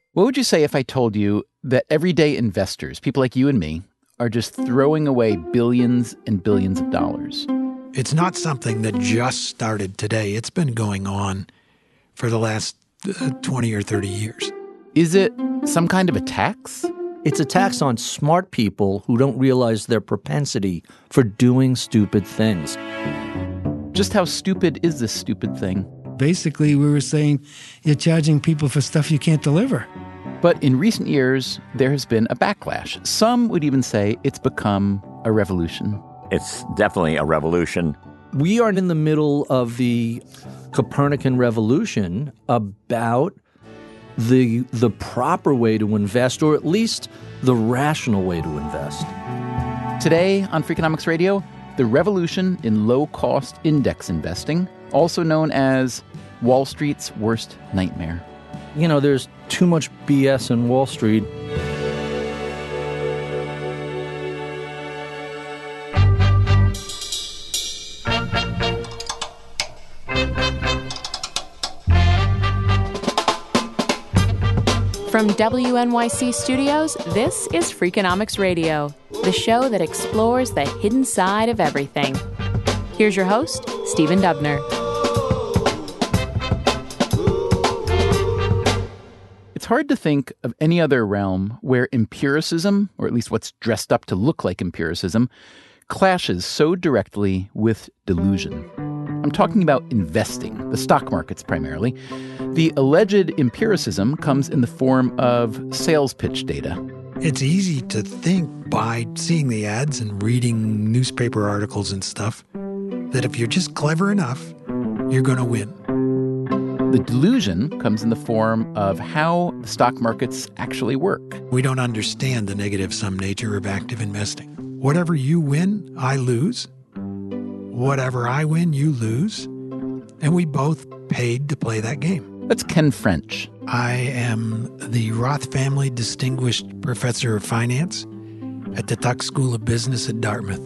What would you say if I told you that everyday investors, people like you and me, are just throwing away billions and billions of dollars? It's not something that just started today. It's been going on for the last 20 or 30 years. Is it some kind of a tax? It's a tax on smart people who don't realize their propensity for doing stupid things. Just how stupid is this stupid thing? Basically, we were saying you're charging people for stuff you can't deliver. But in recent years, there has been a backlash. Some would even say it's become a revolution. It's definitely a revolution. We are in the middle of the Copernican revolution about the proper way to invest, or at least the rational way to invest. Today on Freakonomics Radio, the revolution in low-cost index investing, also known as Wall Street's worst nightmare. You know, there's too much BS in Wall Street. From WNYC Studios, this is Freakonomics Radio, the show that explores the hidden side of everything. Here's your host, Stephen Dubner. It's hard to think of any other realm where empiricism, or at least what's dressed up to look like empiricism, clashes so directly with delusion. I'm talking about investing, the stock markets primarily. The alleged empiricism comes in the form of sales pitch data. It's easy to think by seeing the ads and reading newspaper articles and stuff that if you're just clever enough, you're going to win. The delusion comes in the form of how the stock markets actually work. We don't understand the negative sum nature of active investing. Whatever you win, I lose. Whatever I win, you lose. And we both paid to play that game. That's Ken French. I am the Roth Family Distinguished Professor of Finance at the Tuck School of Business at Dartmouth.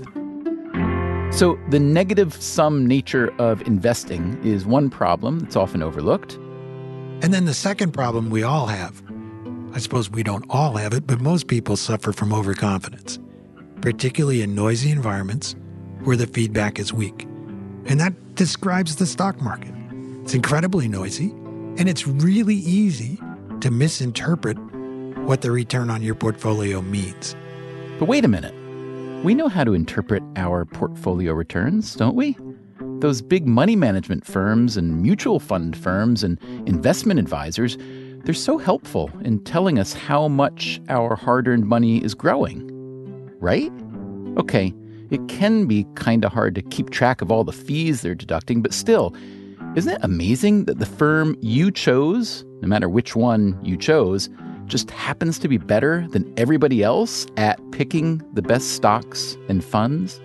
So the negative sum nature of investing is one problem that's often overlooked. And then the second problem we all have, I suppose we don't all have it, but most people suffer from overconfidence, particularly in noisy environments where the feedback is weak. And that describes the stock market. It's incredibly noisy, and it's really easy to misinterpret what the return on your portfolio means. But wait a minute. We know how to interpret our portfolio returns, don't we? Those big money management firms and mutual fund firms and investment advisors, they're so helpful in telling us how much our hard-earned money is growing, right? Okay, it can be kind of hard to keep track of all the fees they're deducting, but still, isn't it amazing that the firm you chose, no matter which one you chose, just happens to be better than everybody else at picking the best stocks and funds?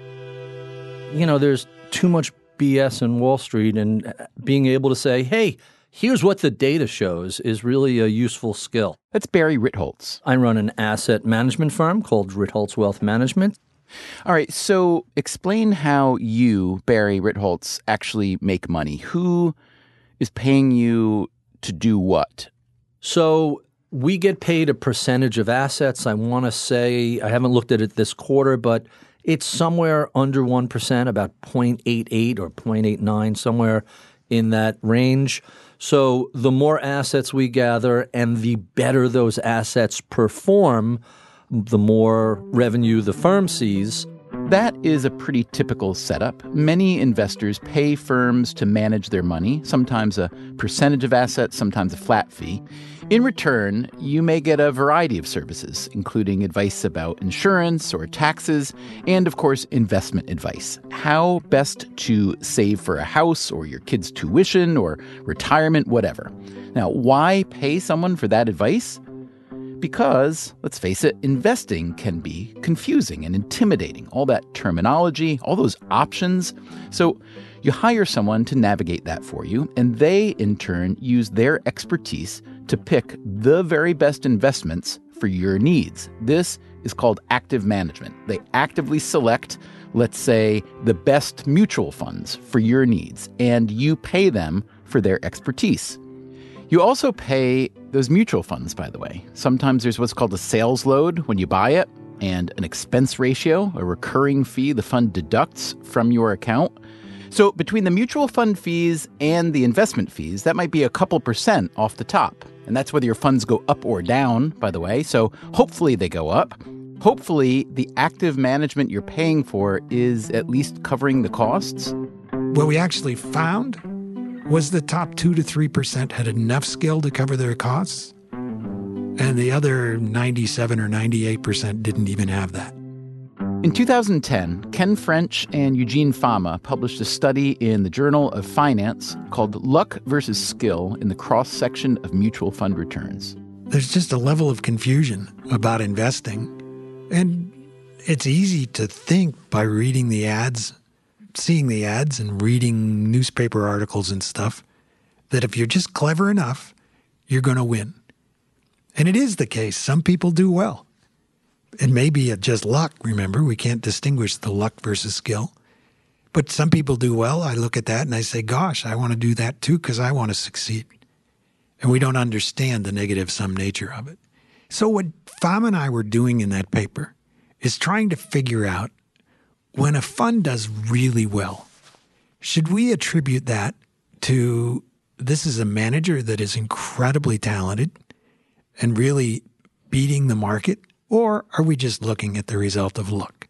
You know, there's too much BS in Wall Street, and being able to say, hey, here's what the data shows is really a useful skill. That's Barry Ritholtz. I run an asset management firm called Ritholtz Wealth Management. All right, so explain how you, Barry Ritholtz, actually make money. Who is paying you to do what? So we get paid a percentage of assets. I want to say, I haven't looked at it this quarter, but it's somewhere under 1%, about 0.88 or 0.89, somewhere in that range. So the more assets we gather and the better those assets perform, the more revenue the firm sees. That is a pretty typical setup. Many investors pay firms to manage their money, sometimes a percentage of assets, sometimes a flat fee. In return, you may get a variety of services, including advice about insurance or taxes, and of course, investment advice. How best to save for a house or your kid's tuition or retirement, whatever. Now, why pay someone for that advice? Because, let's face it, investing can be confusing and intimidating. All that terminology, all those options. So you hire someone to navigate that for you, and they, in turn, use their expertise to pick the very best investments for your needs. This is called active management. They actively select, let's say, the best mutual funds for your needs, and you pay them for their expertise. You also pay Those mutual funds, by the way, sometimes there's what's called a sales load when you buy it, and an expense ratio, a recurring fee the fund deducts from your account. So between the mutual fund fees and the investment fees, that might be a couple % off the top. And that's whether your funds go up or down, by the way. So hopefully they go up. Hopefully the active management you're paying for is at least covering the costs. What we actually found was the top 2 to 3% had enough skill to cover their costs, and the other 97 or 98% didn't even have that. In 2010, Ken French and Eugene Fama published a study in the Journal of Finance called Luck versus Skill in the Cross-Section of Mutual Fund Returns. There's just a level of confusion about investing, and it's easy to think by reading the ads, seeing the ads and reading newspaper articles and stuff, that if you're just clever enough, you're going to win. And it is the case. Some people do well. It may be just luck, remember. We can't distinguish the luck versus skill. But some people do well. I look at that and I say, gosh, I want to do that too because I want to succeed. And we don't understand the negative-sum nature of it. So what Fama and I were doing in that paper is trying to figure out when a fund does really well, should we attribute that to this is a manager that is incredibly talented and really beating the market, or are we just looking at the result of luck?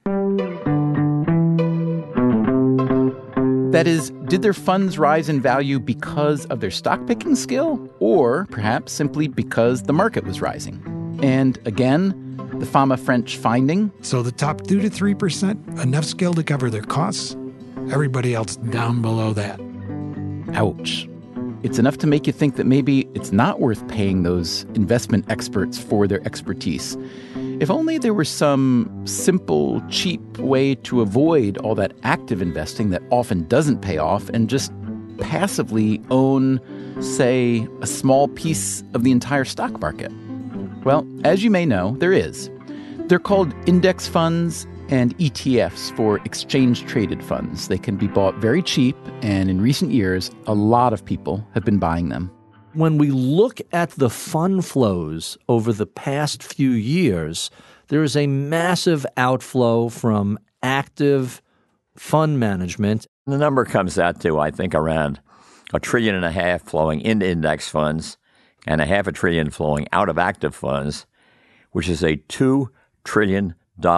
That is, did their funds rise in value because of their stock-picking skill, or perhaps simply because the market was rising? And again, the Fama-French finding. So the top 2 to 3%, enough skill to cover their costs. Everybody else down below that. Ouch. It's enough to make you think that maybe it's not worth paying those investment experts for their expertise. If only there were some simple, cheap way to avoid all that active investing that often doesn't pay off and just passively own, say, a small piece of the entire stock market. Well, as you may know, there is. They're called index funds and ETFs for exchange-traded funds. They can be bought very cheap, and in recent years, a lot of people have been buying them. When we look at the fund flows over the past few years, there is a massive outflow from active fund management. The number comes out to, I think, around $1.5 trillion flowing into index funds and $0.5 trillion flowing out of active funds, which is a $2 trillion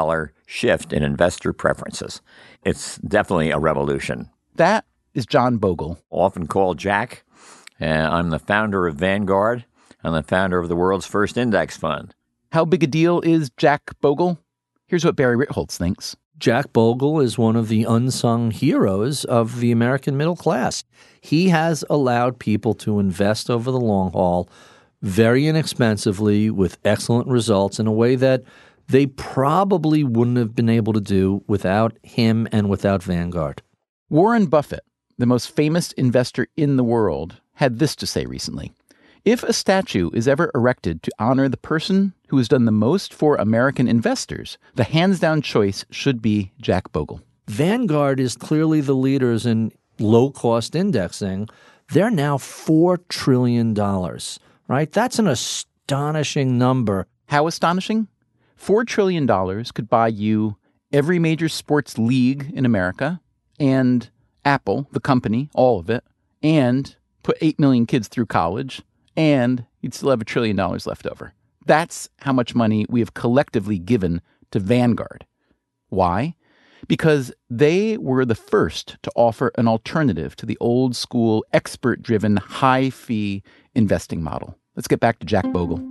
shift in investor preferences. It's definitely a revolution. That is John Bogle. Often called Jack. I'm the founder of Vanguard. I'm the founder of the world's first index fund. How big a deal is Jack Bogle? Here's what Barry Ritholtz thinks. Jack Bogle is one of the unsung heroes of the American middle class. He has allowed people to invest over the long haul very inexpensively with excellent results in a way that they probably wouldn't have been able to do without him and without Vanguard. Warren Buffett, the most famous investor in the world, had this to say recently. If a statue is ever erected to honor the person who has done the most for American investors, the hands-down choice should be Jack Bogle. Vanguard is clearly the leaders in low-cost indexing. They're now $4 trillion, right? That's an astonishing number. How astonishing? $4 trillion could buy you every major sports league in America and Apple, the company, all of it, and put 8 million kids through college, and you'd still have $1 trillion left over. That's how much money we have collectively given to Vanguard. Why? Because they were the first to offer an alternative to the old school, expert-driven, high-fee investing model. Let's get back to Jack Bogle.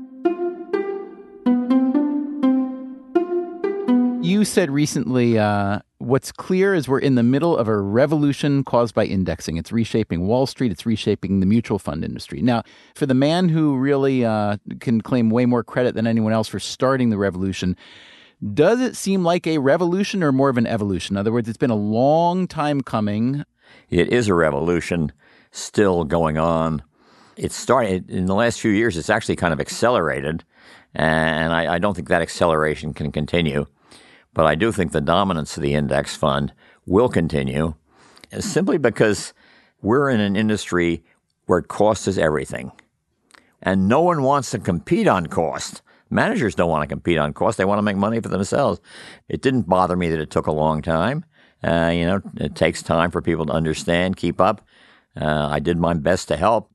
You said recently, what's clear is we're in the middle of a revolution caused by indexing. It's reshaping Wall Street. It's reshaping the mutual fund industry. Now, for the man who really can claim way more credit than anyone else for starting the revolution, does it seem like a revolution or more of an evolution? In other words, it's been a long time coming. It is a revolution still going on. It started in the last few years. It's actually kind of accelerated, and I don't think that acceleration can continue. But I do think the dominance of the index fund will continue simply because we're in an industry where cost is everything. And no one wants to compete on cost. Managers don't want to compete on cost. They want to make money for themselves. It didn't bother me that it took a long time. It takes time for people to understand, keep up. I did my best to help.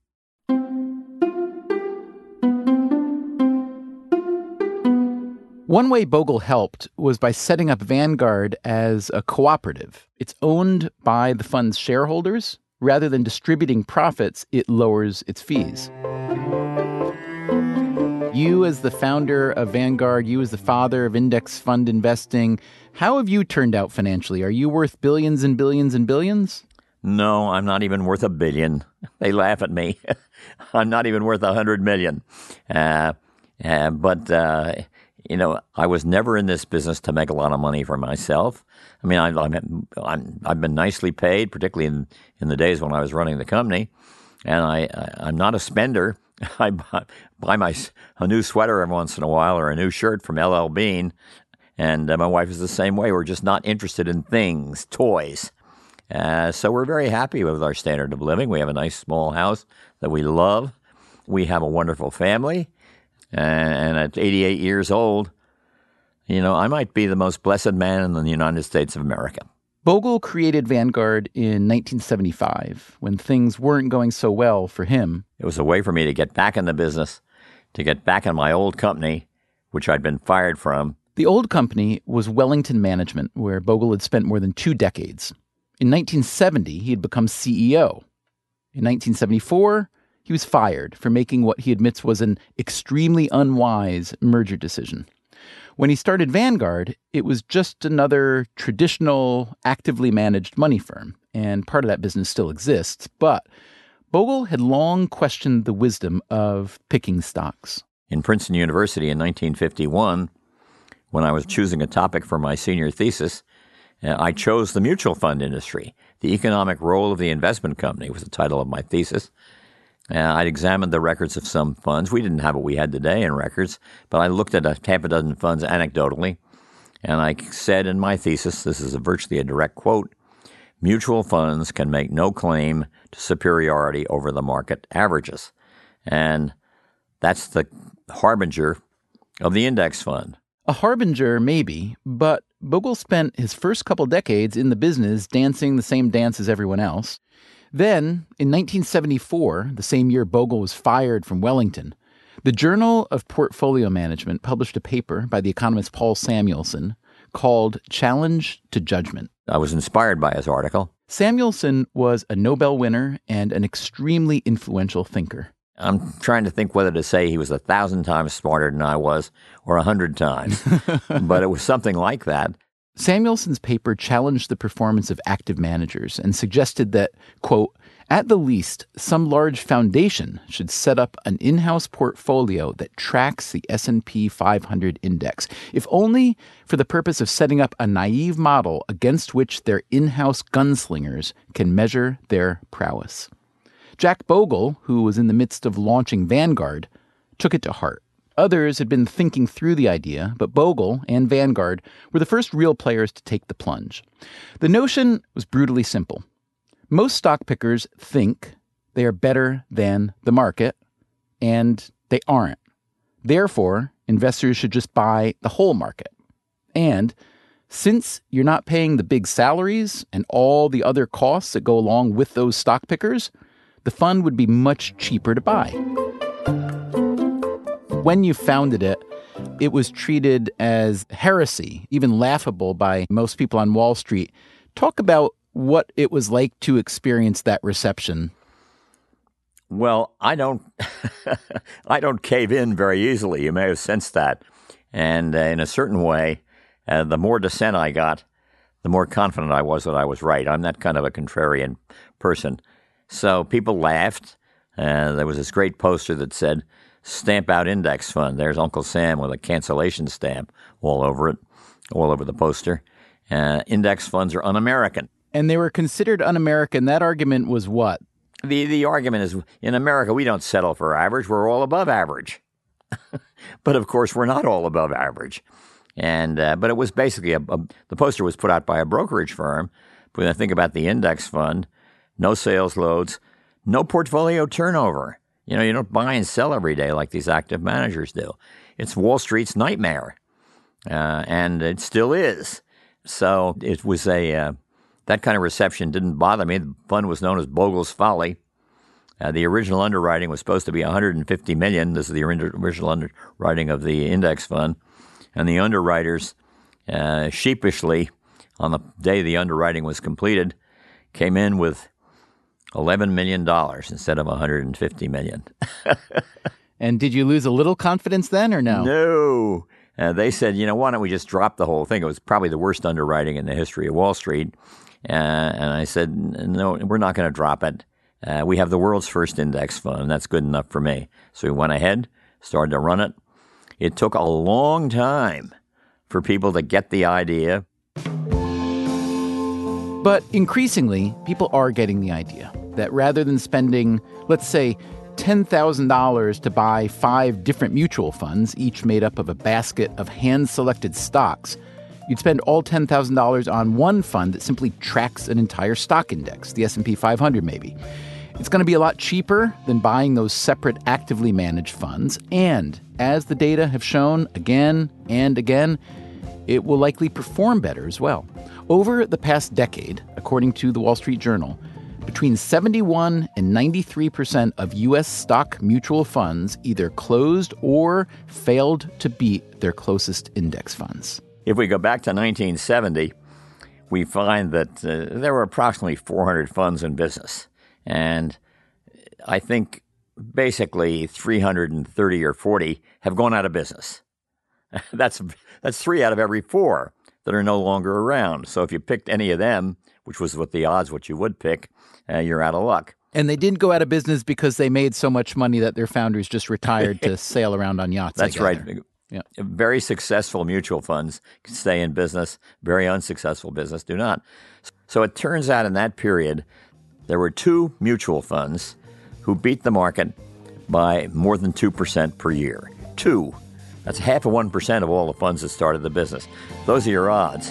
One way Bogle helped was by setting up Vanguard as a cooperative. It's owned by the fund's shareholders. Rather than distributing profits, it lowers its fees. You as the founder of Vanguard, you as the father of index fund investing, how have you turned out financially? Are you worth billions and billions and billions? No, I'm not even worth $1 billion. They laugh at me. I'm not even worth $100 million. I was never in this business to make a lot of money for myself. I mean, I've been nicely paid, particularly in the days when I was running the company, and I'm not a spender. I buy a new sweater every once in a while or a new shirt from LL Bean, and my wife is the same way. We're just not interested in things, toys. So we're very happy with our standard of living. We have a nice small house that we love. We have a wonderful family. And at 88 years old, I might be the most blessed man in the United States of America. Bogle created Vanguard in 1975 when things weren't going so well for him. It was a way for me to get back in the business, to get back in my old company, which I'd been fired from. The old company was Wellington Management, where Bogle had spent more than 2 decades. In 1970, he had become CEO. In 1974, he was fired for making what he admits was an extremely unwise merger decision. When he started Vanguard, it was just another traditional, actively managed money firm, and part of that business still exists. But Bogle had long questioned the wisdom of picking stocks. In Princeton University in 1951, when I was choosing a topic for my senior thesis, I chose the mutual fund industry. The Economic Role of the Investment Company was the title of my thesis. I'd examined the records of some funds. We didn't have what we had today in records, but I looked at half a dozen funds anecdotally, and I said in my thesis, this is virtually a direct quote, mutual funds can make no claim to superiority over the market averages. And that's the harbinger of the index fund. A harbinger, maybe, but Bogle spent his first couple decades in the business dancing the same dance as everyone else. Then, in 1974, the same year Bogle was fired from Wellington, the Journal of Portfolio Management published a paper by the economist Paul Samuelson called Challenge to Judgment. I was inspired by his article. Samuelson was a Nobel winner and an extremely influential thinker. I'm trying to think whether to say he was 1,000 times smarter than I was or 100 times, but it was something like that. Samuelson's paper challenged the performance of active managers and suggested that, quote, at the least, some large foundation should set up an in-house portfolio that tracks the S&P 500 index, if only for the purpose of setting up a naive model against which their in-house gunslingers can measure their prowess. Jack Bogle, who was in the midst of launching Vanguard, took it to heart. Others had been thinking through the idea, but Bogle and Vanguard were the first real players to take the plunge. The notion was brutally simple. Most stock pickers think they are better than the market, and they aren't. Therefore, investors should just buy the whole market. And since you're not paying the big salaries and all the other costs that go along with those stock pickers, the fund would be much cheaper to buy. When you founded it, it was treated as heresy, even laughable by most people on Wall Street. Talk about what it was like to experience that reception. Well, I don't cave in very easily. You may have sensed that. And in a certain way, the more dissent I got, the more confident I was that I was right. I'm that kind of a contrarian person. So people laughed. There was this great poster that said, "Stamp out index fund." There's Uncle Sam with a cancellation stamp all over it, all over the poster. Index funds are un-American. And they were considered un-American. That argument was what? The argument is, in America, we don't settle for average. We're all above average. But, of course, we're not all above average. And but it was basically, the poster was put out by a brokerage firm. But when I think about the index fund, no sales loads, no portfolio turnover. You know, you don't buy and sell every day like these active managers do. It's Wall Street's nightmare, and it still is. So it was that kind of reception didn't bother me. The fund was known as Bogle's Folly. The original underwriting was supposed to be $150 million. This is the original underwriting of the index fund. And the underwriters, sheepishly, on the day the underwriting was completed, came in with $11 million instead of $150 million. And did you lose a little confidence then or no? No. They said, why don't we just drop the whole thing? It was probably the worst underwriting in the history of Wall Street. And I said, no, we're not going to drop it. We have the world's first index fund. That's good enough for me. So we went ahead, started to run it. It took a long time for people to get the idea. But increasingly, people are getting the idea that rather than spending, let's say, $10,000 to buy 5 different mutual funds, each made up of a basket of hand-selected stocks, you'd spend all $10,000 on one fund that simply tracks an entire stock index, the S&P 500 maybe. It's going to be a lot cheaper than buying those separate actively managed funds, and as the data have shown again and again, it will likely perform better as well. Over the past decade, according to the Wall Street Journal, between 71 and 93% of U.S. stock mutual funds either closed or failed to beat their closest index funds. If we go back to 1970, we find that there were approximately 400 funds in business. And I think basically 330 or 40 have gone out of business. That's 3 out of every 4 that are no longer around. So if you picked any of them, which was what you would pick, you're out of luck. And they didn't go out of business because they made so much money that their founders just retired to sail around on yachts. That's right. Yeah. Very successful mutual funds can stay in business. Very unsuccessful business do not. So it turns out in that period, there were 2 mutual funds who beat the market by more than 2% per year. 2. That's half of 1% of all the funds that started the business. Those are your odds.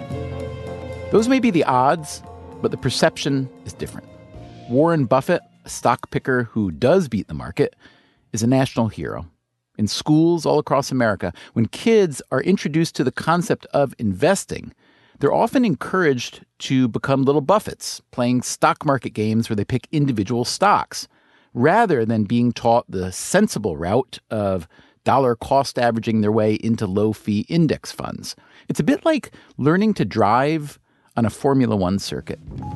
Those may be the odds, but the perception is different. Warren Buffett, a stock picker who does beat the market, is a national hero. In schools all across America, when kids are introduced to the concept of investing, they're often encouraged to become little Buffetts, playing stock market games where they pick individual stocks, rather than being taught the sensible route of dollar cost averaging their way into low-fee index funds. It's a bit like learning to drive on a Formula One circuit.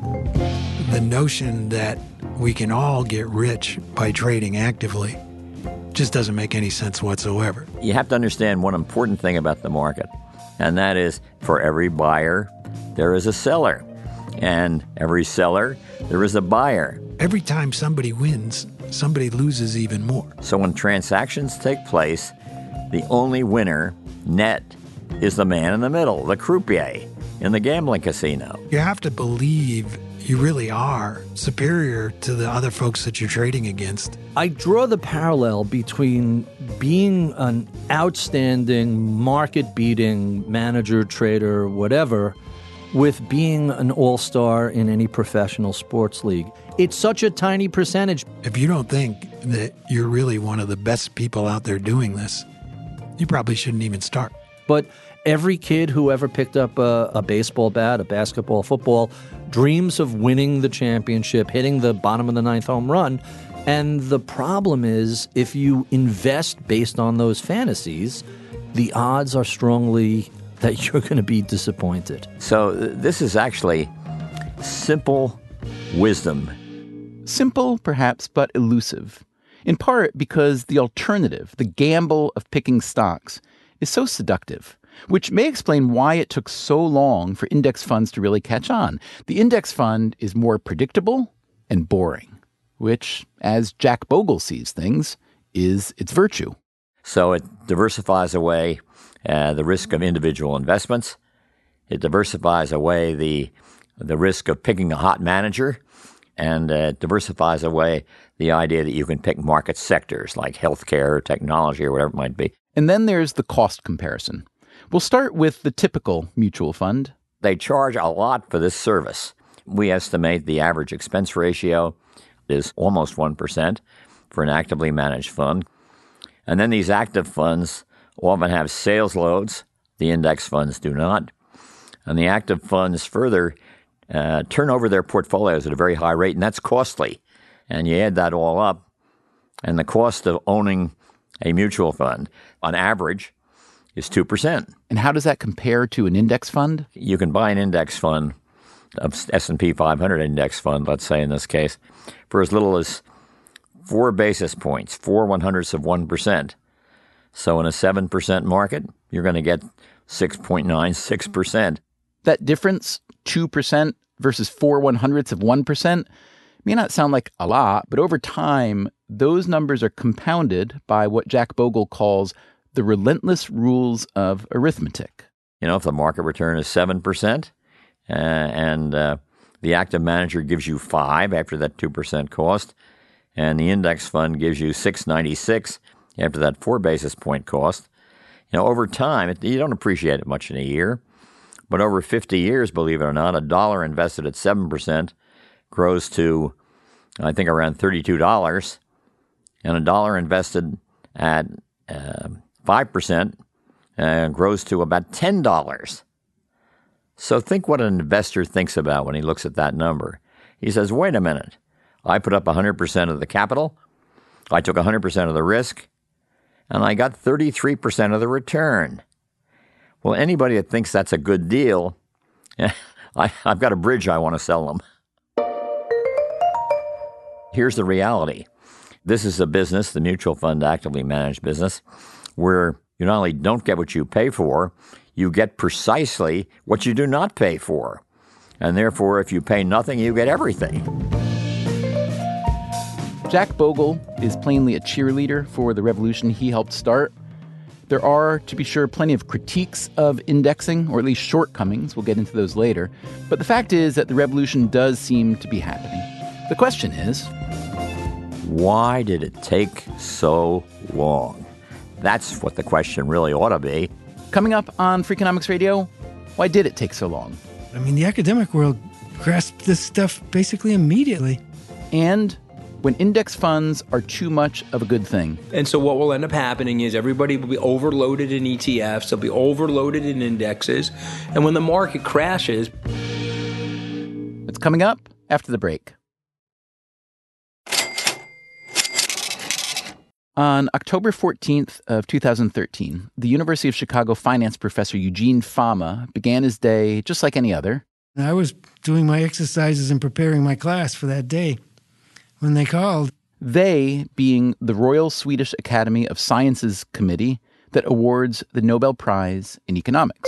The notion that we can all get rich by trading actively just doesn't make any sense whatsoever. You have to understand one important thing about the market, and that is for every buyer, there is a seller. And every seller, there is a buyer. Every time somebody wins, somebody loses even more. So when transactions take place, the only winner, net, is the man in the middle, the croupier in the gambling casino. You have to believe you really are superior to the other folks that you're trading against. I draw the parallel between being an outstanding, market-beating manager, trader, whatever, with being an all-star in any professional sports league. It's such a tiny percentage. If you don't think that you're really one of the best people out there doing this, you probably shouldn't even start. But every kid who ever picked up a baseball bat, a basketball, football, dreams of winning the championship, hitting the bottom of the 9th home run. And the problem is, if you invest based on those fantasies, the odds are strongly that you're going to be disappointed. So this is actually simple wisdom. Simple, perhaps, but elusive. In part because the alternative, the gamble of picking stocks, is so seductive, which may explain why it took so long for index funds to really catch on. The index fund is more predictable and boring, which, as Jack Bogle sees things, is its virtue. So it diversifies away the risk of individual investments. It diversifies away the risk of picking a hot manager, and diversifies away the idea that you can pick market sectors like healthcare or technology or whatever it might be. And then there's the cost comparison. We'll start with the typical mutual fund. They charge a lot for this service. We estimate the average expense ratio is almost 1%. for an actively managed fund. And then these active funds often have sales loads. The index funds do not. And the active funds further turn over their portfolios at a very high rate, and that's costly. And you add that all up, and the cost of owning a mutual fund, on average, is 2%. And how does that compare to an index fund? You can buy an index fund, an S&P 500 index fund, let's say in this case, for as little as 4 basis points, 4/100%. So in a 7% market, you're going to get 6.96%. That difference, 2% versus 4/100%, may not sound like a lot, but over time, those numbers are compounded by what Jack Bogle calls the relentless rules of arithmetic. You know, if the market return is 7% and the active manager gives you 5 after that 2% cost, and the index fund gives you 6.96 after that 4 basis point cost, you know, over time, you don't appreciate it much in a year. But over 50 years, believe it or not, $1 invested at 7% grows to, I think, around $32, and $1 invested at 5% grows to about $10. So think what an investor thinks about when he looks at that number. He says, wait a minute, I put up 100% of the capital, I took 100% of the risk, and I got 33% of the return. Well, anybody that thinks that's a good deal, I've got a bridge I want to sell them. Here's the reality. This is a business, the mutual fund actively managed business, where you not only don't get what you pay for, you get precisely what you do not pay for. And therefore, if you pay nothing, you get everything. Jack Bogle is plainly a cheerleader for the revolution he helped start. There are, to be sure, plenty of critiques of indexing, or at least shortcomings. We'll get into those later. But the fact is that the revolution does seem to be happening. The question is, why did it take so long? That's what the question really ought to be. Coming up on Freakonomics Radio, why did it take so long? I mean, the academic world grasped this stuff basically immediately. And when index funds are too much of a good thing. And so what will end up happening is everybody will be overloaded in ETFs, they'll be overloaded in indexes, and when the market crashes... It's coming up after the break. On October 14th of 2013, the University of Chicago finance professor Eugene Fama began his day just like any other. I was doing my exercises and preparing my class for that day when they called. They being the Royal Swedish Academy of Sciences Committee that awards the Nobel Prize in Economics.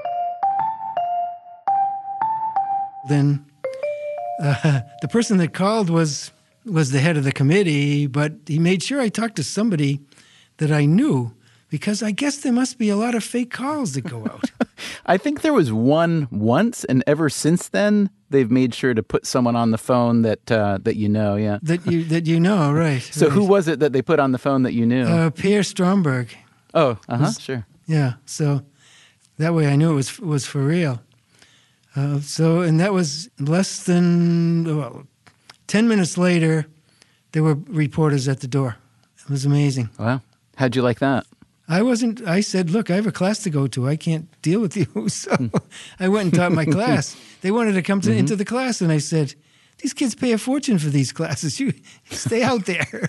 Then the person that called was the head of the committee, but he made sure I talked to somebody that I knew, because I guess there must be a lot of fake calls that go out. I think there was one once, and ever since then, they've made sure to put someone on the phone that you know, yeah. That you know, right. So right. Who was it that they put on the phone that you knew? Per Stromberg. Oh, sure. Yeah, so that way I knew it was for real. And that was less than 10 minutes later, there were reporters at the door. It was amazing. Wow. How'd you like that? I said, look, I have a class to go to. I can't deal with you. So I went and taught my class. They wanted to come into the class, and I said, these kids pay a fortune for these classes. You stay out there.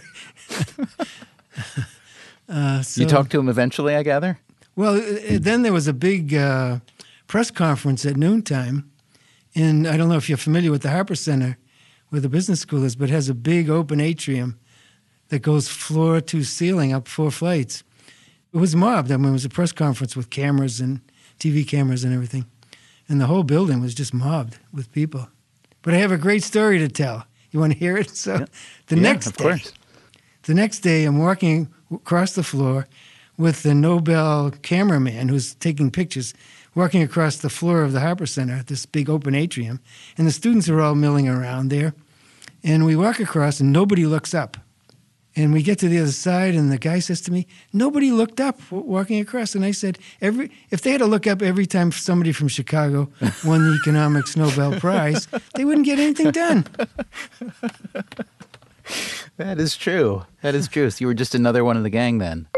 You talked to them eventually, I gather? Well, then there was a big press conference at noontime. And I don't know if you're familiar with the Harper Center, where the business school is, but it has a big open atrium that goes floor to ceiling up 4 flights. It was mobbed. I mean, it was a press conference with cameras and TV cameras and everything. And the whole building was just mobbed with people. But I have a great story to tell. You want to hear it? So the next day, I'm walking across the floor with the Nobel cameraman who's taking pictures, walking across the floor of the Harper Center, this big open atrium. And the students are all milling around there. And we walk across, and nobody looks up. And we get to the other side, and the guy says to me, nobody looked up walking across. And I said, if they had to look up every time somebody from Chicago won the economics Nobel Prize, they wouldn't get anything done. That is true. That is true. So you were just another one of the gang then.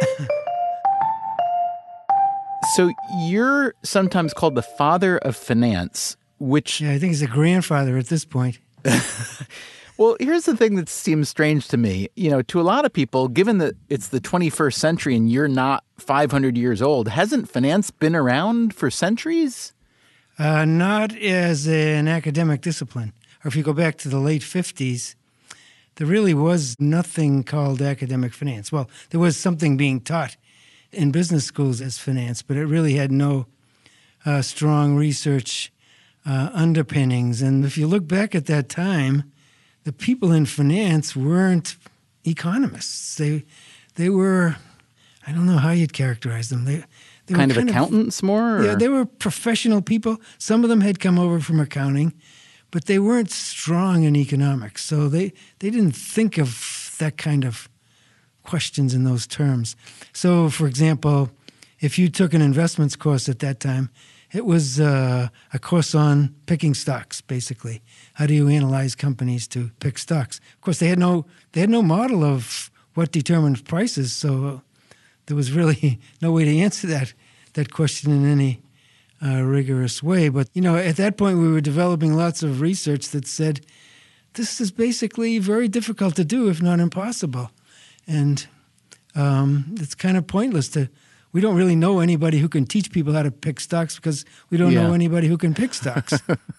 So you're sometimes called the father of finance, which... Yeah, I think he's a grandfather at this point. Well, here's the thing that seems strange to me. You know, to a lot of people, given that it's the 21st century and you're not 500 years old, hasn't finance been around for centuries? Not as an academic discipline. Or if you go back to the late 50s, there really was nothing called academic finance. Well, there was something being taught in business schools as finance, but it really had no strong research underpinnings. And if you look back at that time, the people in finance weren't economists. They were, I don't know how you'd characterize them. They Kind were of accountants more? Or? Yeah, they were professional people. Some of them had come over from accounting, but they weren't strong in economics. So they didn't think of that kind of questions in those terms. So, for example, if you took an investments course at that time, it was a course on picking stocks, basically. How do you analyze companies to pick stocks? Of course, they had no model of what determined prices, so there was really no way to answer that question in any rigorous way. But, you know, at that point, we were developing lots of research that said this is basically very difficult to do, if not impossible. And it's kind of pointless to... We don't really know anybody who can teach people how to pick stocks because we don't know anybody who can pick stocks.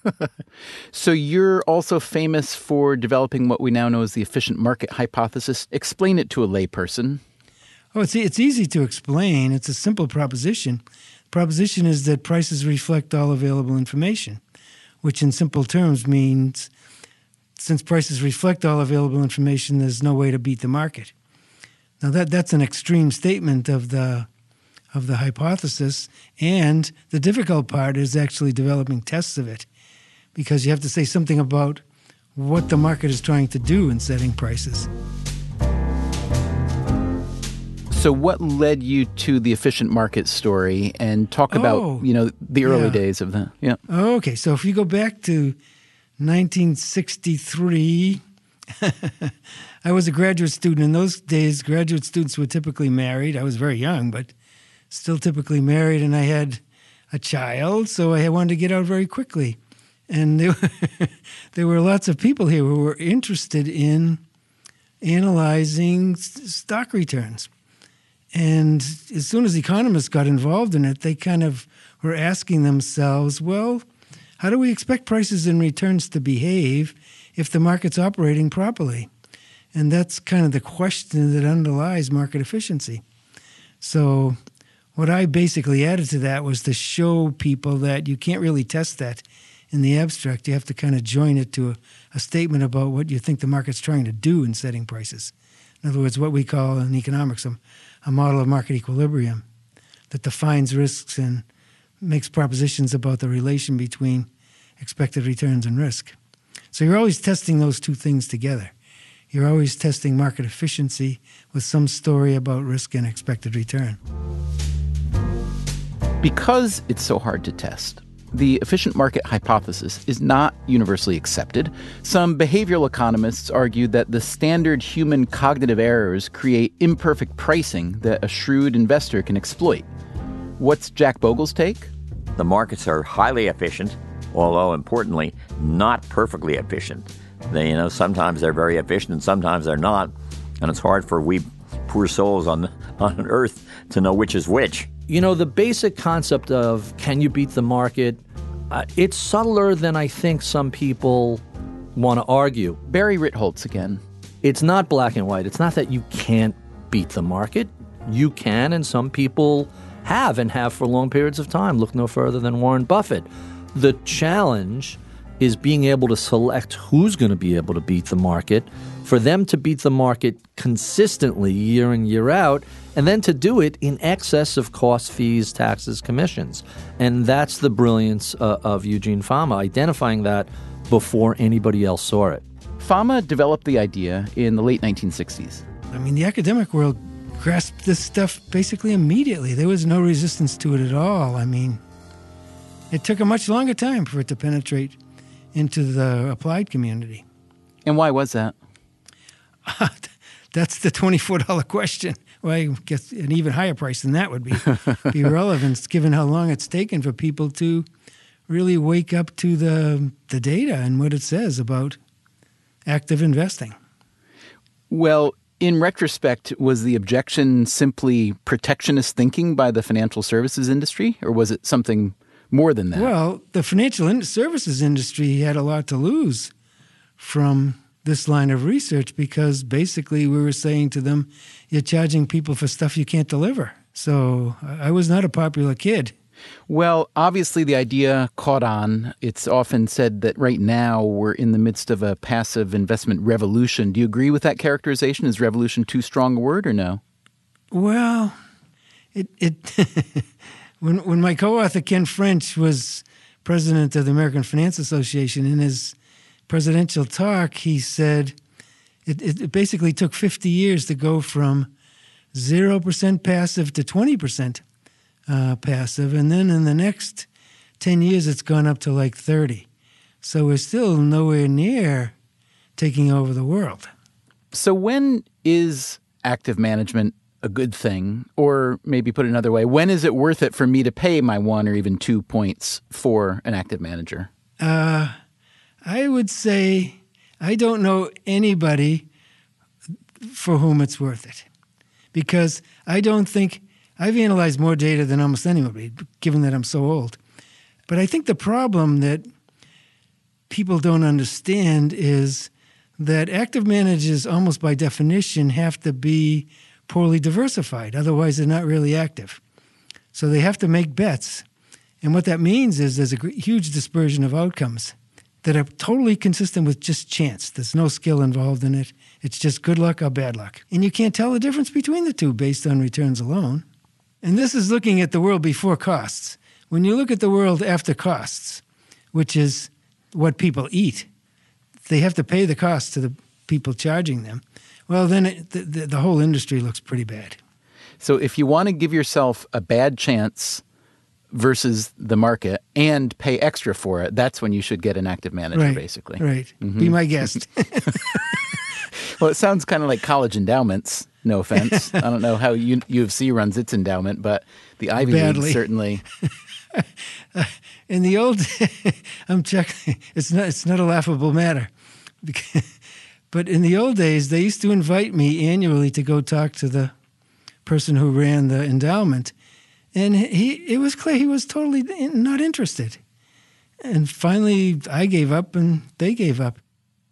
So you're also famous for developing what we now know as the efficient market hypothesis. Explain it to a layperson. Oh, it's easy to explain. It's a simple proposition. The proposition is that prices reflect all available information, which in simple terms means since prices reflect all available information, there's no way to beat the market. Now that's an extreme statement of the hypothesis, and the difficult part is actually developing tests of it, because you have to say something about what the market is trying to do in setting prices. So what led you to the efficient market story, and talk about, the early days of that? Yeah. Okay, so if you go back to 1963, I was a graduate student. In those days, graduate students were typically married. I was very young, but still typically married, and I had a child, so I wanted to get out very quickly. And there were lots of people here who were interested in analyzing stock returns. And as soon as economists got involved in it, they kind of were asking themselves, well, how do we expect prices and returns to behave if the market's operating properly? And that's kind of the question that underlies market efficiency. So what I basically added to that was to show people that you can't really test that in the abstract. You have to kind of join it to a statement about what you think the market's trying to do in setting prices. In other words, what we call in economics a model of market equilibrium that defines risks and makes propositions about the relation between expected returns and risk. So you're always testing those two things together. You're always testing market efficiency with some story about risk and expected return. Because it's so hard to test, the efficient market hypothesis is not universally accepted. Some behavioral economists argue that the standard human cognitive errors create imperfect pricing that a shrewd investor can exploit. What's Jack Bogle's take? The markets are highly efficient, although importantly, not perfectly efficient. Sometimes they're very efficient and sometimes they're not. And it's hard for we poor souls on earth to know which is which. The basic concept of can you beat the market, it's subtler than I think some people want to argue. Barry Ritholtz again. It's not black and white. It's not that you can't beat the market. You can, and some people have for long periods of time. Look no further than Warren Buffett. The challenge is being able to select who's going to be able to beat the market, for them to beat the market consistently year in, year out, and then to do it in excess of costs, fees, taxes, commissions. And that's the brilliance of Eugene Fama, identifying that before anybody else saw it. Fama developed the idea in the late 1960s. The academic world grasped this stuff basically immediately. There was no resistance to it at all. It took a much longer time for it to penetrate into the applied community. And why was that? That's the $24 question. Well, I guess an even higher price than that would be relevant, given how long it's taken for people to really wake up to the data and what it says about active investing. Well, in retrospect, was the objection simply protectionist thinking by the financial services industry, or was it something more than that? Well, the financial services industry had a lot to lose from this line of research because basically we were saying to them, you're charging people for stuff you can't deliver. So I was not a popular kid. Well, obviously the idea caught on. It's often said that right now we're in the midst of a passive investment revolution. Do you agree with that characterization? Is revolution too strong a word or no? Well, when my co-author Ken French was president of the American Finance Association, in his presidential talk, he said it basically took 50 years to go from 0% passive to 20% passive. And then in the next 10 years, it's gone up to like 30. So we're still nowhere near taking over the world. So when is active management a good thing? Or maybe put another way, when is it worth it for me to pay my 1 or even 2 points for an active manager? I would say I don't know anybody for whom it's worth it, because I don't think I've analyzed more data than almost anybody, given that I'm so old. But I think the problem that people don't understand is that active managers, almost by definition, have to be poorly diversified. Otherwise, they're not really active. So they have to make bets. And what that means is there's a huge dispersion of outcomes that are totally consistent with just chance. There's no skill involved in it. It's just good luck or bad luck. And you can't tell the difference between the two based on returns alone. And this is looking at the world before costs. When you look at the world after costs, which is what people eat, they have to pay the cost to the people charging them. Well, then the whole industry looks pretty bad. So if you want to give yourself a bad chance versus the market and pay extra for it, that's when you should get an active manager, basically. Right. Mm-hmm. Be my guest. Well, it sounds kind of like college endowments. No offense. I don't know how U of C runs its endowment, but the Ivy League certainly. In the old, I'm checking. It's not a laughable matter, but in the old days, they used to invite me annually to go talk to the person who ran the endowment, and it was clear he was totally not interested. And finally, I gave up, and they gave up.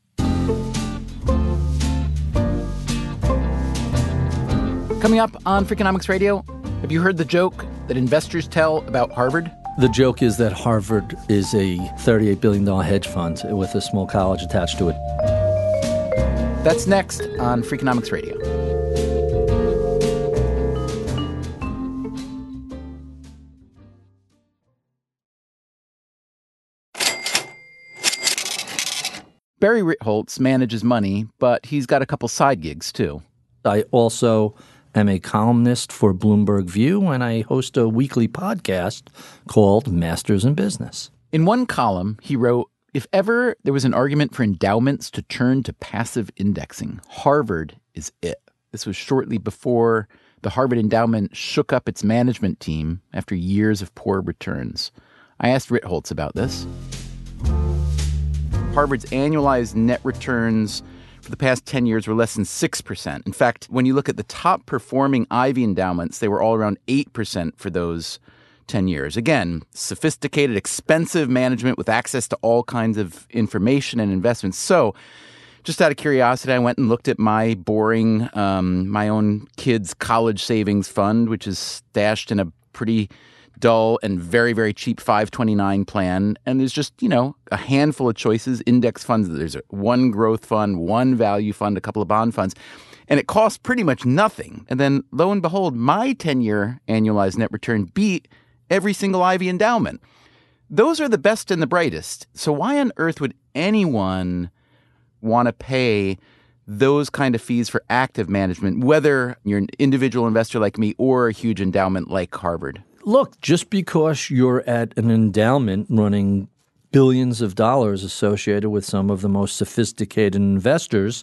Coming up on Freakonomics Radio, have you heard the joke that investors tell about Harvard? The joke is that Harvard is a $38 billion hedge fund with a small college attached to it. That's next on Freakonomics Radio. Barry Ritholtz manages money, but he's got a couple side gigs, too. I also am a columnist for Bloomberg View, and I host a weekly podcast called Masters in Business. In one column, he wrote, if ever there was an argument for endowments to turn to passive indexing, Harvard is it. This was shortly before the Harvard endowment shook up its management team after years of poor returns. I asked Ritholtz about this. Harvard's annualized net returns for the past 10 years were less than 6%. In fact, when you look at the top performing Ivy endowments, they were all around 8% for those 10 years. Again, sophisticated, expensive management with access to all kinds of information and investments. So just out of curiosity, I went and looked at my boring, my own kid's college savings fund, which is stashed in a pretty dull and very, very cheap 529 plan. And there's just, a handful of choices, index funds. There's one growth fund, one value fund, a couple of bond funds. And it costs pretty much nothing. And then lo and behold, my 10-year annualized net return beat every single Ivy endowment. Those are the best and the brightest. So why on earth would anyone want to pay those kind of fees for active management, whether you're an individual investor like me or a huge endowment like Harvard? Look, just because you're at an endowment running billions of dollars associated with some of the most sophisticated investors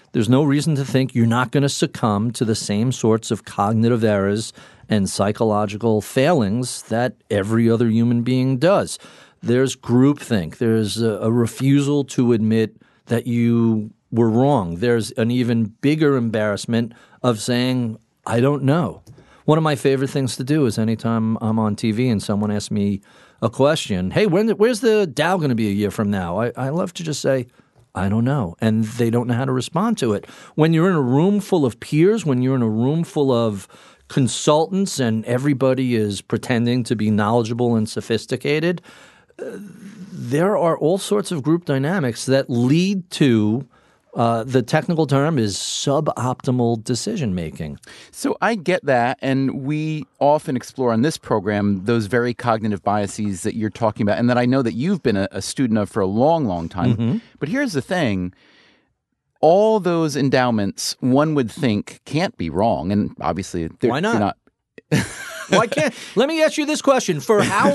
there's no reason to think you're not going to succumb to the same sorts of cognitive errors and psychological failings that every other human being does. There's groupthink. There's a refusal to admit that you were wrong. There's an even bigger embarrassment of saying, I don't know. One of my favorite things to do is anytime I'm on TV and someone asks me a question, hey, where's the Dow going to be a year from now? I love to just say, I don't know. And they don't know how to respond to it. When you're in a room full of peers, when you're in a room full of consultants and everybody is pretending to be knowledgeable and sophisticated, there are all sorts of group dynamics that lead to the technical term is suboptimal decision making. So I get that, and we often explore on this program those very cognitive biases that you're talking about and that I know that you've been a student of for a long, long time. Mm-hmm. But here's the thing. All those endowments, one would think, can't be wrong. And obviously, why not? Why can't? Let me ask you this question. For how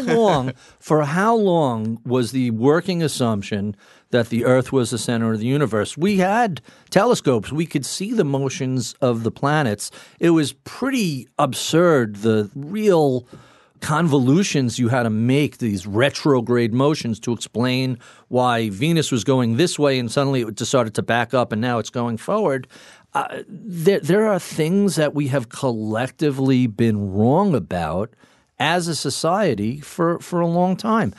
long was the working assumption that the Earth was the center of the universe? We had telescopes. We could see the motions of the planets. It was pretty absurd, the real convolutions you had to make, these retrograde motions to explain why Venus was going this way and suddenly it decided to back up and now it's going forward. There are things that we have collectively been wrong about as a society for a long time.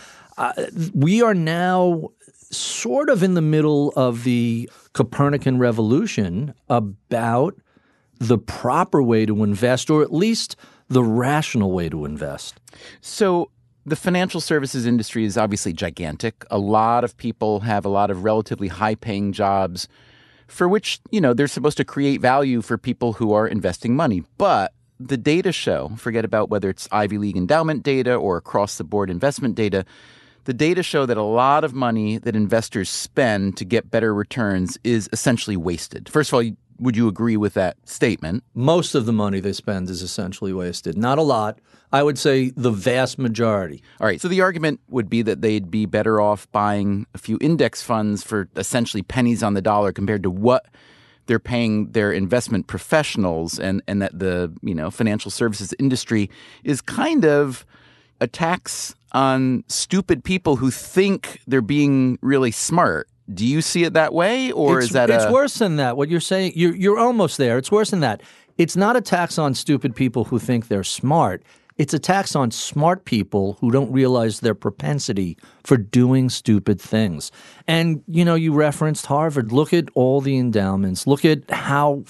We are now sort of in the middle of the Copernican revolution about the proper way to invest, or at least the rational way to invest. So the financial services industry is obviously gigantic. A lot of people have a lot of relatively high-paying jobs for which, they're supposed to create value for people who are investing money. But the data show, forget about whether it's Ivy League endowment data or across-the-board investment data, the data show that a lot of money that investors spend to get better returns is essentially wasted. First of all, would you agree with that statement? Most of the money they spend is essentially wasted. Not a lot. I would say the vast majority. All right. So the argument would be that they'd be better off buying a few index funds for essentially pennies on the dollar compared to what they're paying their investment professionals, and that the financial services industry is kind of a tax on stupid people who think they're being really smart. Do you see it that way, or is that It's worse than that. What you're saying, you're almost there. It's worse than that. It's not a tax on stupid people who think they're smart. It's a tax on smart people who don't realize their propensity for doing stupid things. And, you referenced Harvard. Look at all the endowments. Look at how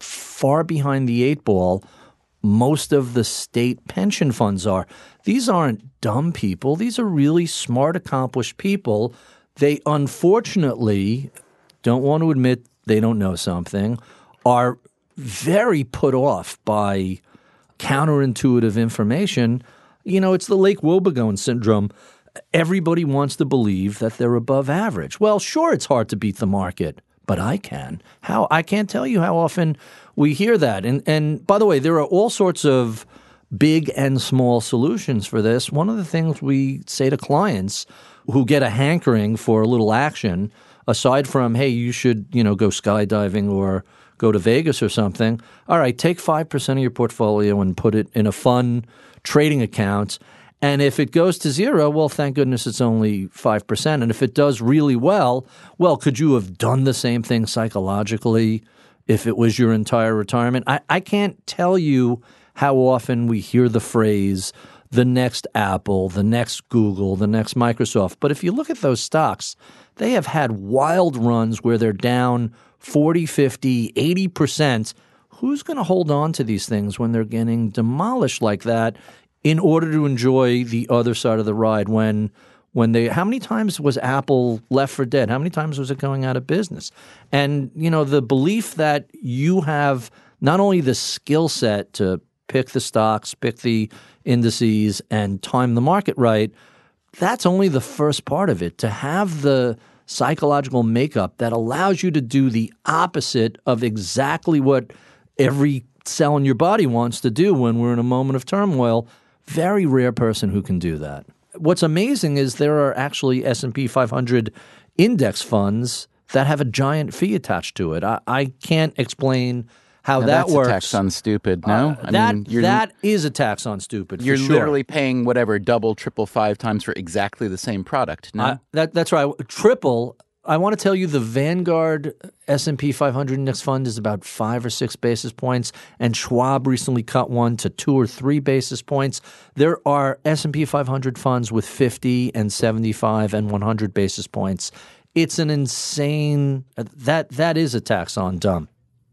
far behind the eight ball most of the state pension funds are. These aren't dumb people. These are really smart, accomplished people. They unfortunately don't want to admit they don't know something, are very put off by counterintuitive information. It's the Lake Wobegon syndrome. Everybody wants to believe that they're above average. Well, sure, it's hard to beat the market, but I can. How? I can't tell you how often we hear that. And by the way, there are all sorts of big and small solutions for this. One of the things we say to clients who get a hankering for a little action, aside from, hey, you should, go skydiving or go to Vegas or something. All right, take 5% of your portfolio and put it in a fun trading account. And if it goes to zero, well, thank goodness it's only 5%. And if it does really well, could you have done the same thing psychologically if it was your entire retirement? I can't tell you how often we hear the phrase, the next Apple, the next Google, the next Microsoft. But if you look at those stocks, they have had wild runs where they're down 40, 50, 80%. Who's going to hold on to these things when they're getting demolished like that in order to enjoy the other side of the ride when they – how many times was Apple left for dead? How many times was it going out of business? And, the belief that you have not only the skill set to pick the stocks, pick the indices, and time the market right, that's only the first part of it. To have the psychological makeup that allows you to do the opposite of exactly what every cell in your body wants to do when we're in a moment of turmoil, very rare person who can do that. What's amazing is there are actually S&P 500 index funds that have a giant fee attached to it. I can't explain how that that's works. A tax on stupid, no? That is a tax on stupid. You're for sure. literally paying whatever double, triple, 5 times for exactly the same product. No, that's right. Triple. I want to tell you the Vanguard S&P 500 index fund is about 5 or 6 basis points, and Schwab recently cut one to 2 or 3 basis points. There are S&P 500 funds with 50 and 75 and 100 basis points. It's an insane that is a tax on dumb.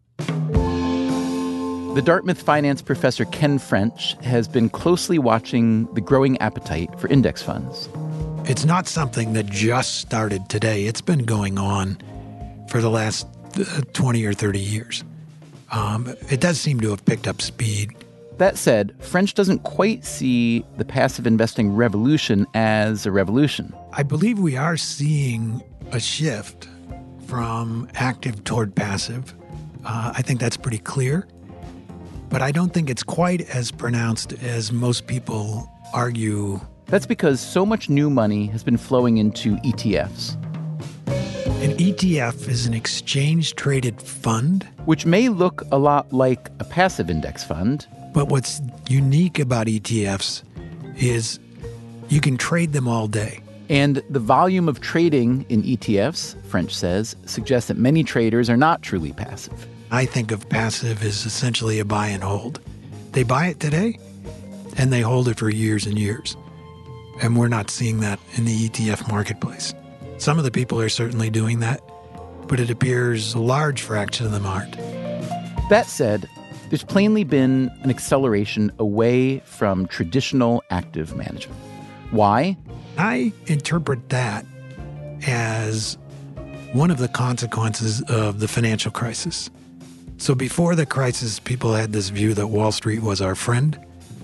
The Dartmouth finance professor Ken French has been closely watching the growing appetite for index funds. It's not something that just started today. It's been going on for the last 20 or 30 years. It does seem to have picked up speed. That said, French doesn't quite see the passive investing revolution as a revolution. I believe we are seeing a shift from active toward passive. I think that's pretty clear. But I don't think it's quite as pronounced as most people argue. That's because so much new money has been flowing into ETFs. An ETF is an exchange-traded fund, which may look a lot like a passive index fund. But what's unique about ETFs is you can trade them all day. And the volume of trading in ETFs, French says, suggests that many traders are not truly passive. I think of passive as essentially a buy and hold. They buy it today, and they hold it for years and years. And we're not seeing that in the ETF marketplace. Some of the people are certainly doing that, but it appears a large fraction of them aren't. That said, there's plainly been an acceleration away from traditional active management. Why? I interpret that as one of the consequences of the financial crisis. So before the crisis, people had this view that Wall Street was our friend.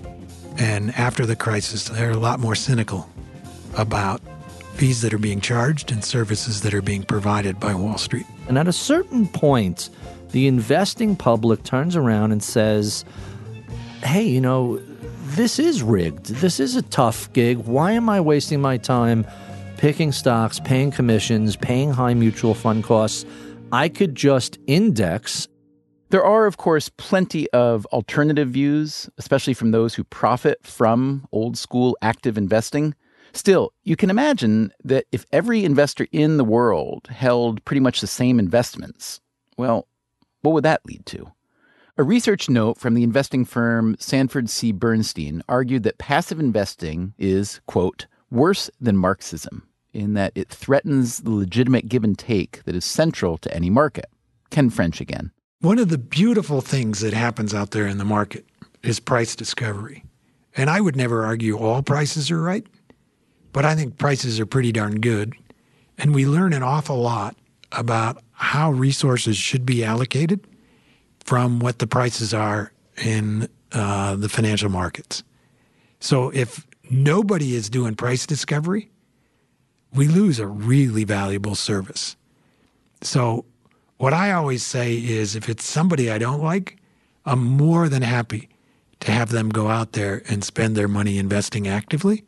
And after the crisis, they're a lot more cynical about fees that are being charged and services that are being provided by Wall Street. And at a certain point, the investing public turns around and says, hey, this is rigged. This is a tough gig. Why am I wasting my time picking stocks, paying commissions, paying high mutual fund costs? I could just index. There are, of course, plenty of alternative views, especially from those who profit from old-school active investing. Still, you can imagine that if every investor in the world held pretty much the same investments, well, what would that lead to? A research note from the investing firm Sanford C. Bernstein argued that passive investing is, quote, worse than Marxism, in that it threatens the legitimate give and take that is central to any market. Ken French again. One of the beautiful things that happens out there in the market is price discovery. And I would never argue all prices are right, but I think prices are pretty darn good. And we learn an awful lot about how resources should be allocated from what the prices are in the financial markets. So if nobody is doing price discovery, we lose a really valuable service. So what I always say is if it's somebody I don't like, I'm more than happy to have them go out there and spend their money investing actively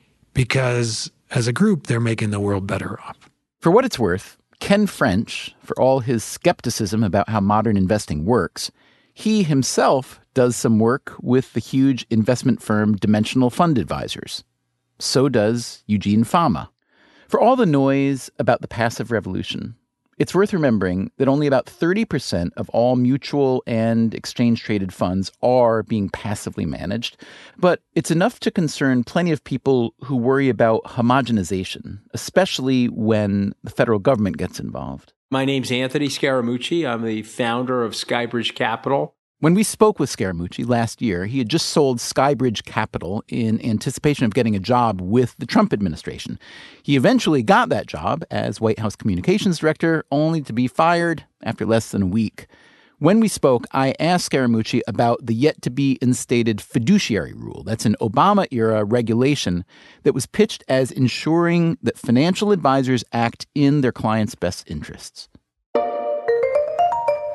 because as a group, they're making the world better off. For what it's worth, Ken French, for all his skepticism about how modern investing works, he himself does some work with the huge investment firm Dimensional Fund Advisors. So does Eugene Fama. For all the noise about the passive revolution, it's worth remembering that only about 30% of all mutual and exchange-traded funds are being passively managed, but it's enough to concern plenty of people who worry about homogenization, especially when the federal government gets involved. My name's Anthony Scaramucci. I'm the founder of Skybridge Capital. When we spoke with Scaramucci last year, he had just sold Skybridge Capital in anticipation of getting a job with the Trump administration. He eventually got that job as White House Communications Director, only to be fired after less than a week. When we spoke, I asked Scaramucci about the yet-to-be-instated fiduciary rule. That's an Obama-era regulation that was pitched as ensuring that financial advisors act in their clients' best interests.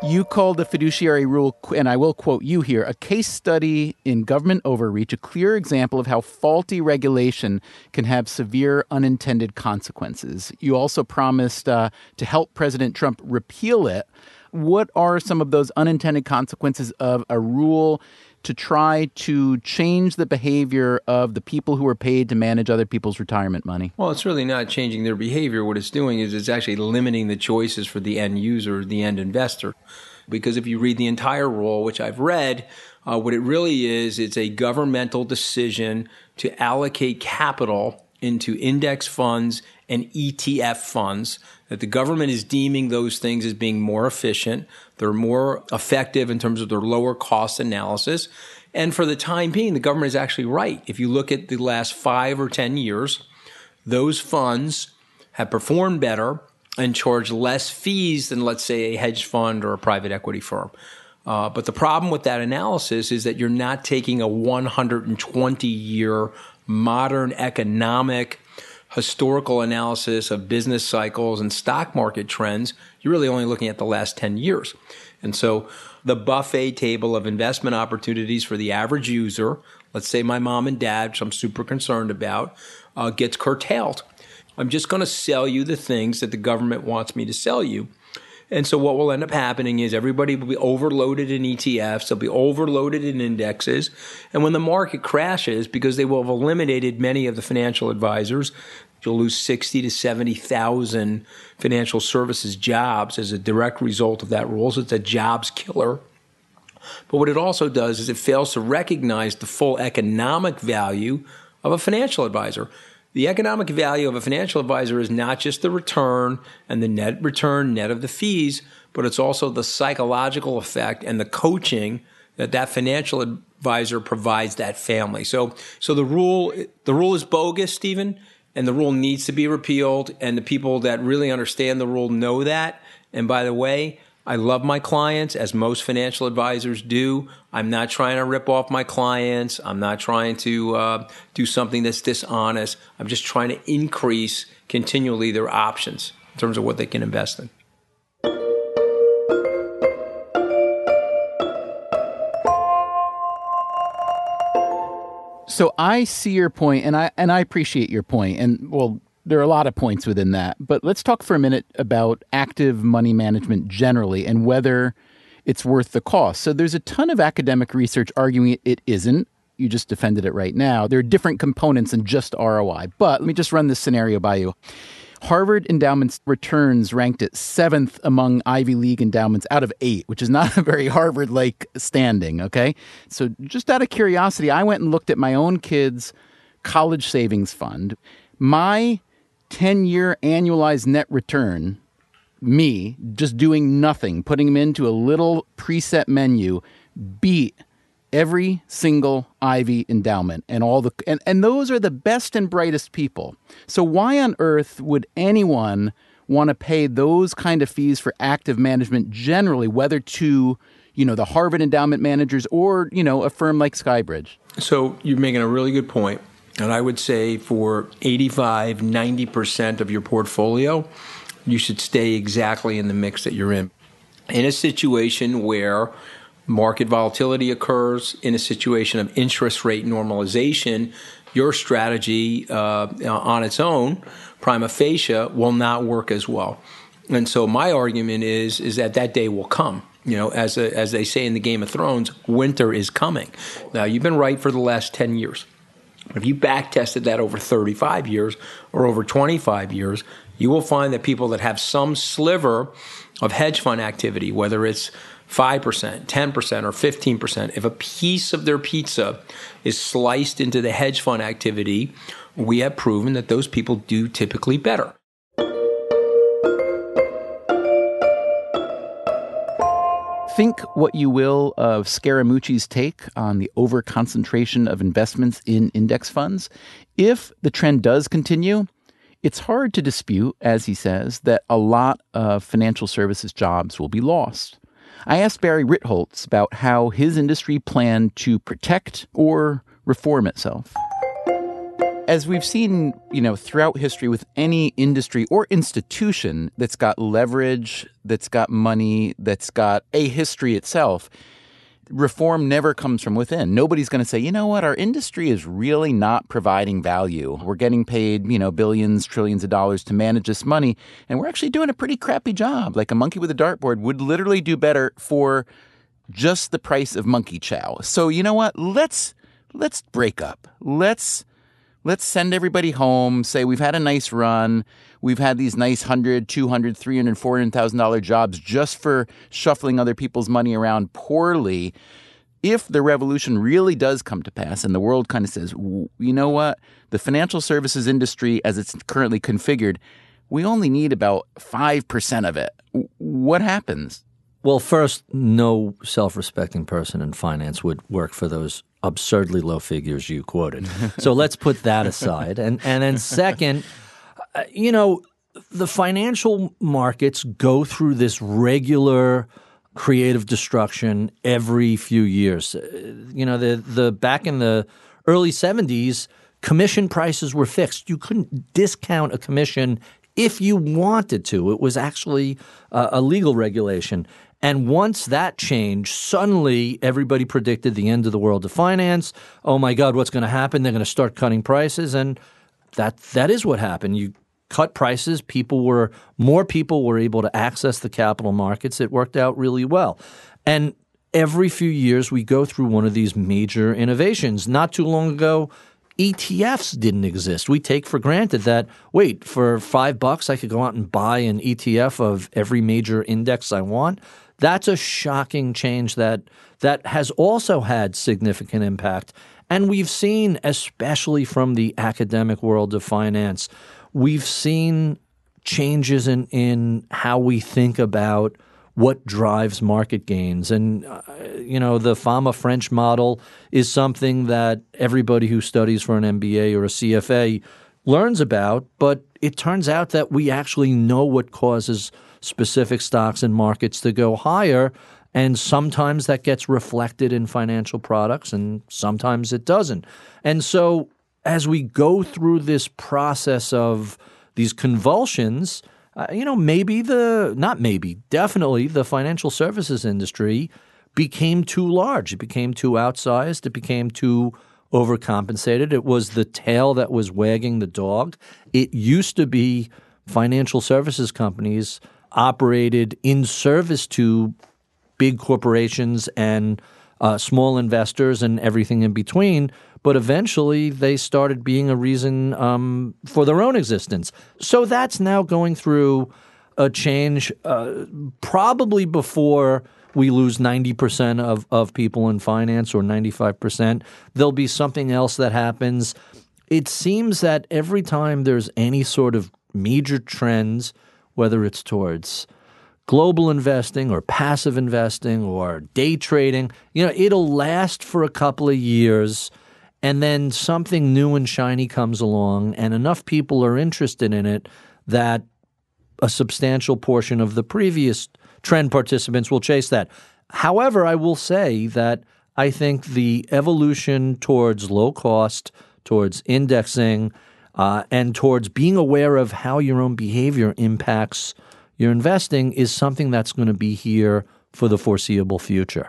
You called the fiduciary rule, and I will quote you here, a case study in government overreach, a clear example of how faulty regulation can have severe unintended consequences. You also promised to help President Trump repeal it. What are some of those unintended consequences of a rule to try to change the behavior of the people who are paid to manage other people's retirement money? Well, it's really not changing their behavior. What it's doing is it's actually limiting the choices for the end user, the end investor. Because if you read the entire rule, which I've read, what it really is, it's a governmental decision to allocate capital into index funds and ETF funds, that the government is deeming those things as being more efficient. They're more effective in terms of their lower cost analysis. And for the time being, the government is actually right. If you look at the last 5 or 10 years, those funds have performed better and charge less fees than, let's say, a hedge fund or a private equity firm. But the problem with that analysis is that you're not taking a 120-year modern economic historical analysis of business cycles and stock market trends. You're really only looking at the last 10 years. And so the buffet table of investment opportunities for the average user, let's say my mom and dad, which I'm super concerned about, gets curtailed. I'm just going to sell you the things that the government wants me to sell you. And so what will end up happening is everybody will be overloaded in ETFs, they'll be overloaded in indexes, and when the market crashes, because they will have eliminated many of the financial advisors, you'll lose 60 to 70,000 financial services jobs as a direct result of that rule. So it's a jobs killer. But what it also does is it fails to recognize the full economic value of a financial advisor. The economic value of a financial advisor is not just the return and the net return, net of the fees, but it's also the psychological effect and the coaching that financial advisor provides that family. So the rule is bogus, Stephen, and the rule needs to be repealed. And the people that really understand the rule know that. And by the way, I love my clients, as most financial advisors do. I'm not trying to rip off my clients. I'm not trying to do something that's dishonest. I'm just trying to increase continually their options in terms of what they can invest in. So I see your point, and I appreciate your point. And, well, there are a lot of points within that, but let's talk for a minute about active money management generally and whether it's worth the cost. So there's a ton of academic research arguing it isn't. You just defended it right now. There are different components than just ROI. But let me just run this scenario by you. Harvard endowment's returns ranked at 7th among Ivy League endowments out of 8, which is not a very Harvard-like standing, okay? So just out of curiosity, I went and looked at my own kids' college savings fund. My 10-year annualized net return, me just doing nothing, putting them into a little preset menu, beat every single Ivy endowment and and those are the best and brightest people. So why on earth would anyone want to pay those kind of fees for active management generally, whether to, the Harvard endowment managers or, a firm like Skybridge? So you're making a really good point. And I would say for 85, 90% of your portfolio, you should stay exactly in the mix that you're in. In a situation where market volatility occurs, in a situation of interest rate normalization, your strategy on its own, prima facie, will not work as well. And so my argument is that day will come. As they say in the Game of Thrones, winter is coming. Now, you've been right for the last 10 years. If you back-tested that over 35 years or over 25 years, you will find that people that have some sliver of hedge fund activity, whether it's 5%, 10%, or 15%, if a piece of their pizza is sliced into the hedge fund activity, we have proven that those people do typically better. Think what you will of Scaramucci's take on the overconcentration of investments in index funds. If the trend does continue, it's hard to dispute, as he says, that a lot of financial services jobs will be lost. I asked Barry Ritholtz about how his industry planned to protect or reform itself. As we've seen, throughout history with any industry or institution that's got leverage, that's got money, that's got a history itself, reform never comes from within. Nobody's going to say, you know what, our industry is really not providing value. We're getting paid, billions, trillions of dollars to manage this money, and we're actually doing a pretty crappy job. Like a monkey with a dartboard would literally do better for just the price of monkey chow. So you know what? Let's break up. Let's send everybody home, say we've had a nice run. We've had these nice $100,000, $200,000, $300,000, $400,000 jobs just for shuffling other people's money around poorly. If the revolution really does come to pass and the world kind of says, you know what, the financial services industry as it's currently configured, we only need about 5% of it. What happens? Well, first, no self-respecting person in finance would work for those absurdly low figures you quoted. So let's put that aside. And then second, the financial markets go through this regular creative destruction every few years. The back in the early 70s, commission prices were fixed. You couldn't discount a commission if you wanted to. It was actually a legal regulation. And once that changed, suddenly everybody predicted the end of the world of finance. Oh my God, what's going to happen? They're going to start cutting prices. And that is what happened. You cut prices. More people were able to access the capital markets. It worked out really well. And every few years we go through one of these major innovations. Not too long ago, ETFs didn't exist. We take for granted that, wait, for $5 I could go out and buy an ETF of every major index I want. That's a shocking change that has also had significant impact. And we've seen, especially from the academic world of finance, we've seen changes in how we think about what drives market gains. And, the Fama French model is something that everybody who studies for an MBA or a CFA learns about, but it turns out that we actually know what causes specific stocks and markets to go higher, and sometimes that gets reflected in financial products and sometimes it doesn't. And so as we go through this process of these convulsions, definitely the financial services industry became too large. It became too outsized. It became too overcompensated. It was the tail that was wagging the dog. It used to be financial services companies operated in service to big corporations and small investors and everything in between. But eventually they started being a reason for their own existence. So that's now going through a change probably before we lose 90% of people in finance or 95%. There'll be something else that happens. It seems that every time there's any sort of major trends, whether it's towards global investing or passive investing or day trading, it'll last for a couple of years. And then something new and shiny comes along and enough people are interested in it that a substantial portion of the previous trend participants will chase that. However, I will say that I think the evolution towards low cost, towards indexing, and towards being aware of how your own behavior impacts your investing is something that's going to be here for the foreseeable future.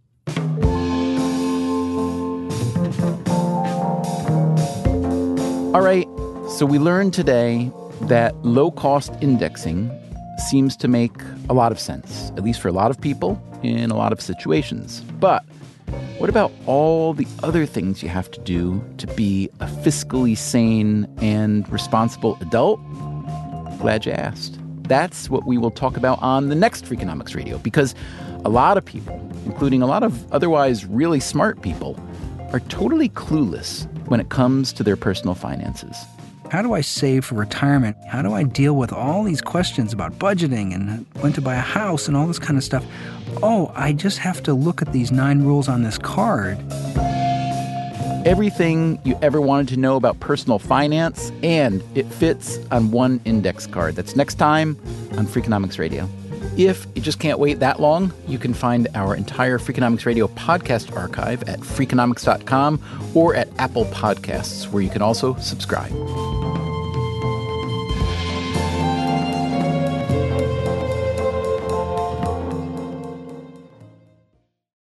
All right, so we learned today that low-cost indexing seems to make a lot of sense, at least for a lot of people in a lot of situations. But what about all the other things you have to do to be a fiscally sane and responsible adult? Glad you asked. That's what we will talk about on the next Freakonomics Radio, because a lot of people, including a lot of otherwise really smart people, are totally clueless when it comes to their personal finances. How do I save for retirement? How do I deal with all these questions about budgeting and when to buy a house and all this kind of stuff? Oh, I just have to look at these 9 rules on this card. Everything you ever wanted to know about personal finance, and it fits on one index card. That's next time on Freakonomics Radio. If you just can't wait that long, you can find our entire Freakonomics Radio podcast archive at freakonomics.com or at Apple Podcasts, where you can also subscribe.